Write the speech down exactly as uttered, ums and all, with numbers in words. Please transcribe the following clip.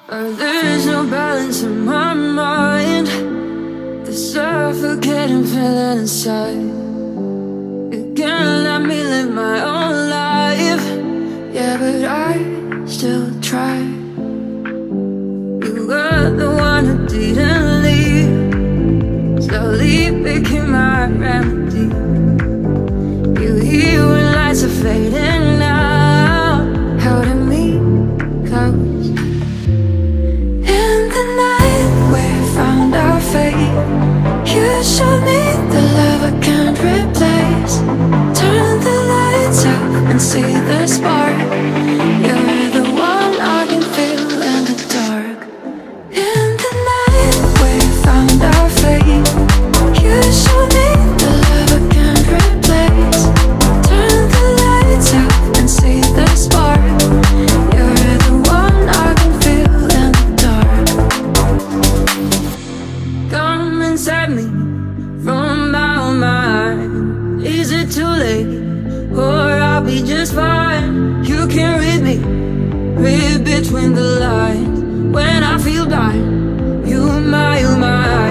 Uh, there's no balance in my mind. The suffocating feeling inside. You can't let me live my own life. Yeah, but I still try. You were the one who didn't leave. Slowly became my remedy. You hear when lights are fading out, holding me close. In the night we found our fate. You showed me the love I can't replace. Turn the lights up and see the spark. You're the one I can feel in the dark. In the night we found our fate. You showed me the love I can't replace. Turn the lights up and see the spark. You're the one I can feel in the dark. Come inside me from my mind. Is it too late? Or I'll be just fine. You can read me, read between the lines. When I feel blind, you my, you my